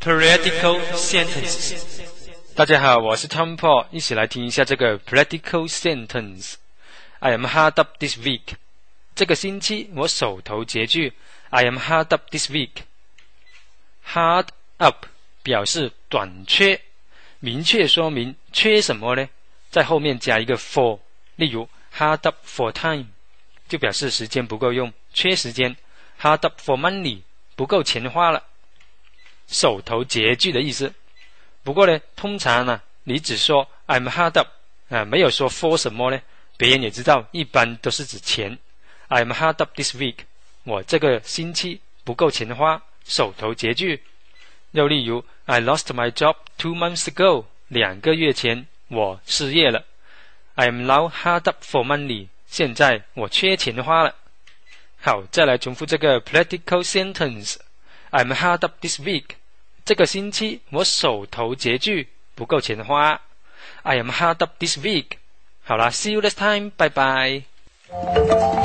Practical sentences。大家好，我是 Tom Paul， 一起来听一下这个 practical sentence。I am hard up this week。这个星期我手头拮据。I am hard up this week。Hard up 表示短缺，明确说明缺什么呢？在后面加一个 for， 例如 hard up for time， 就表示时间不够用，缺时间。Hard up for money， 不够钱花了。手头拮据的意思。不过呢，通常呢，你只说 I'm hard up， 没有说 for 什么呢，别人也知道，一般都是指钱。I'm hard up this week， 我这个星期不够钱花，手头拮据。又例如 I lost my job 2 months ago， 2个月前我失业了。I am now hard up for money， 现在我缺钱花了。好，再来重复这个 practical sentence。I'm hard up this week， 这个星期我手头拮据，不够钱花。I am hard up this week。好啦 ，See you next time， 拜拜。